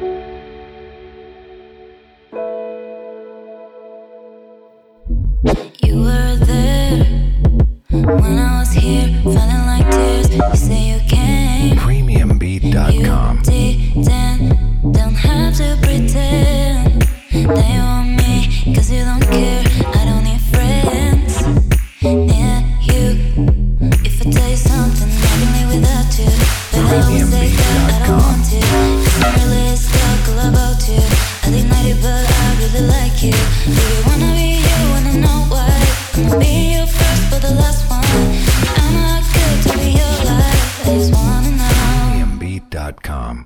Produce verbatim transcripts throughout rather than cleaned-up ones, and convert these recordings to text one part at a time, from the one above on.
You were there when I was here, feeling like tears. You say you came. Premium Beat dot com. You didn't, don't have to pretend that you want me, cause you don't care. I don't need friends near you. If I tell you something, I can live without you, but I always say that I don't want to, cause I'm really stuck all about you. I deny it, but I really like you. Do you wanna be you? Wanna know why? I'ma be you first, but the last one. I'm not good to be your life. I just wanna know. Premium Beat dot com.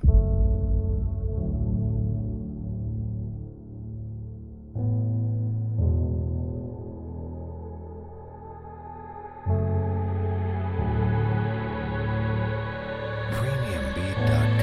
Premium Beat dot com.